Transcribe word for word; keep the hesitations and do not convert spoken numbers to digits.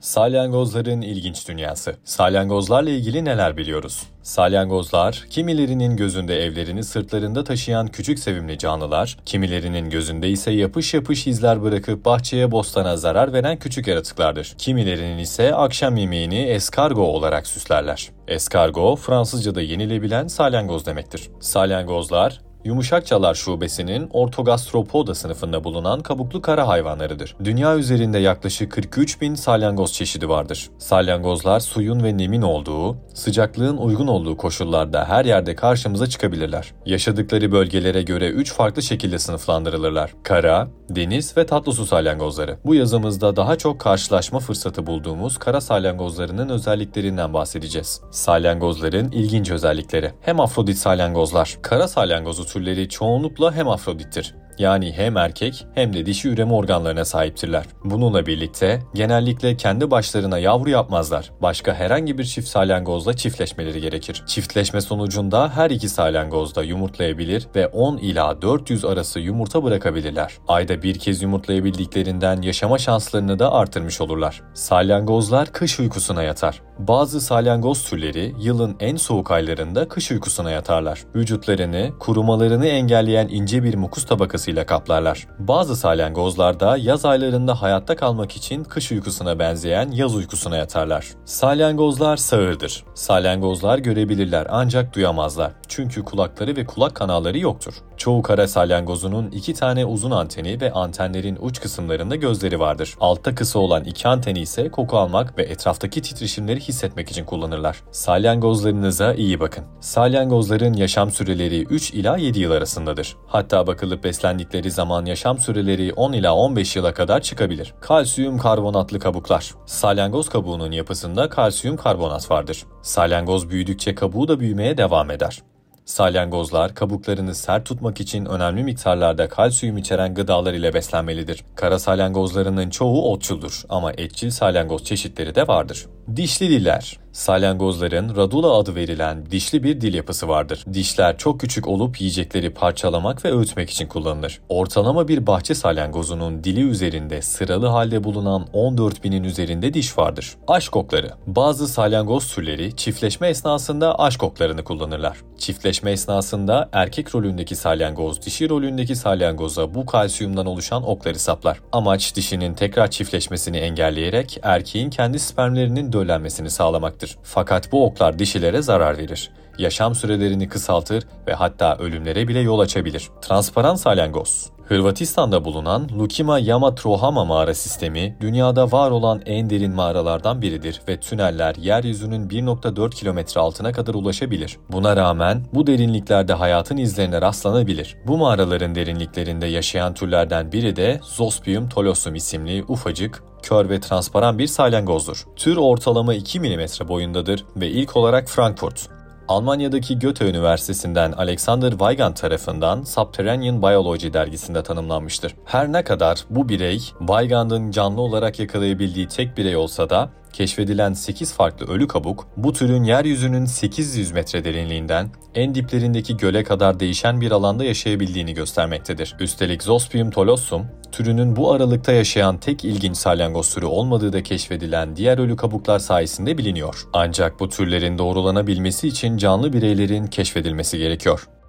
Salyangozların ilginç dünyası. Salyangozlarla ilgili neler biliyoruz? Salyangozlar, kimilerinin gözünde evlerini sırtlarında taşıyan küçük sevimli canlılar, kimilerinin gözünde ise yapış yapış izler bırakıp bahçeye bostana zarar veren küçük yaratıklardır. Kimilerinin ise akşam yemeğini eskargo olarak süslerler. Eskargo, Fransızca'da yenilebilen salyangoz demektir. Salyangozlar, Yumuşakçalar şubesinin Ortogastropoda sınıfında bulunan kabuklu kara hayvanlarıdır. Dünya üzerinde yaklaşık kırk üç bin salyangoz çeşidi vardır. Salyangozlar suyun ve nemin olduğu, sıcaklığın uygun olduğu koşullarda her yerde karşımıza çıkabilirler. Yaşadıkları bölgelere göre üç farklı şekilde sınıflandırılırlar. Kara, deniz ve tatlı su salyangozları. Bu yazımızda daha çok karşılaşma fırsatı bulduğumuz kara salyangozlarının özelliklerinden bahsedeceğiz. Salyangozların ilginç özellikleri. Hemafrodit salyangozlar. Kara salyangozu türleri çoğunlukla hemafrodittir. Yani hem erkek hem de dişi üreme organlarına sahiptirler. Bununla birlikte genellikle kendi başlarına yavru yapmazlar. Başka herhangi bir çift salyangozla çiftleşmeleri gerekir. Çiftleşme sonucunda her iki salyangoz da yumurtlayabilir ve on ila dört yüz arası yumurta bırakabilirler. Ayda bir kez yumurtlayabildiklerinden yaşama şanslarını da artırmış olurlar. Salyangozlar kış uykusuna yatar. Bazı salyangoz türleri yılın en soğuk aylarında kış uykusuna yatarlar. Vücutlarını, kurumalarını engelleyen ince bir mukus tabakası ile kaplarlar. Bazı salyangozlar da yaz aylarında hayatta kalmak için kış uykusuna benzeyen yaz uykusuna yatarlar. Salyangozlar sağırdır. Salyangozlar görebilirler ancak duyamazlar. Çünkü kulakları ve kulak kanalları yoktur. Çoğu kara salyangozunun iki tane uzun anteni ve antenlerin uç kısımlarında gözleri vardır. Altta kısa olan iki anteni ise koku almak ve etraftaki titreşimleri hissetmek için kullanırlar. Salyangozlarınıza iyi bakın. Salyangozların yaşam süreleri üç ila yedi yıl arasındadır. Hatta bakılıp beslendikleri zaman yaşam süreleri on ila on beş yıla kadar çıkabilir. Kalsiyum karbonatlı kabuklar. Salyangoz kabuğunun yapısında kalsiyum karbonat vardır. Salyangoz büyüdükçe kabuğu da büyümeye devam eder. Salyangozlar kabuklarını sert tutmak için önemli miktarlarda kalsiyum içeren gıdalar ile beslenmelidir. Kara salyangozlarının çoğu otçuldur ama etçil salyangoz çeşitleri de vardır. Dişli diller. Salyangozların radula adı verilen dişli bir dil yapısı vardır. Dişler çok küçük olup yiyecekleri parçalamak ve öğütmek için kullanılır. Ortalama bir bahçe salyangozunun dili üzerinde sıralı halde bulunan on dört binin üzerinde diş vardır. Aşk okları. Bazı salyangoz türleri çiftleşme esnasında aşk oklarını kullanırlar. Çiftleşme esnasında erkek rolündeki salyangoz dişi rolündeki salyangoza bu kalsiyumdan oluşan okları saplar. Amaç dişinin tekrar çiftleşmesini engelleyerek erkeğin kendi spermlerinin döllenmesini sağlamaktır. Fakat bu oklar dişilere zarar verir. Yaşam sürelerini kısaltır ve hatta ölümlere bile yol açabilir. Transparan salyangoz. Hırvatistan'da bulunan Lukima Yama Trohama mağara sistemi dünyada var olan en derin mağaralardan biridir ve tüneller yeryüzünün bir nokta dört kilometre altına kadar ulaşabilir. Buna rağmen bu derinliklerde hayatın izlerine rastlanabilir. Bu mağaraların derinliklerinde yaşayan türlerden biri de Zospium tholossum isimli ufacık, kör ve transparan bir salyangozdur. Tür ortalama iki milimetre boyundadır ve ilk olarak Frankfurt, Almanya'daki Goethe Üniversitesi'nden Alexander Weigand tarafından Subterranean Biology dergisinde tanımlanmıştır. Her ne kadar bu birey, Weigand'ın canlı olarak yakalayabildiği tek birey olsa da, keşfedilen sekiz farklı ölü kabuk, bu türün yeryüzünün sekiz yüz metre derinliğinden en diplerindeki göle kadar değişen bir alanda yaşayabildiğini göstermektedir. Üstelik Zospium tholossum, türünün bu aralıkta yaşayan tek ilginç salyangoz türü olmadığı da keşfedilen diğer ölü kabuklar sayesinde biliniyor. Ancak bu türlerin doğrulanabilmesi için canlı bireylerin keşfedilmesi gerekiyor.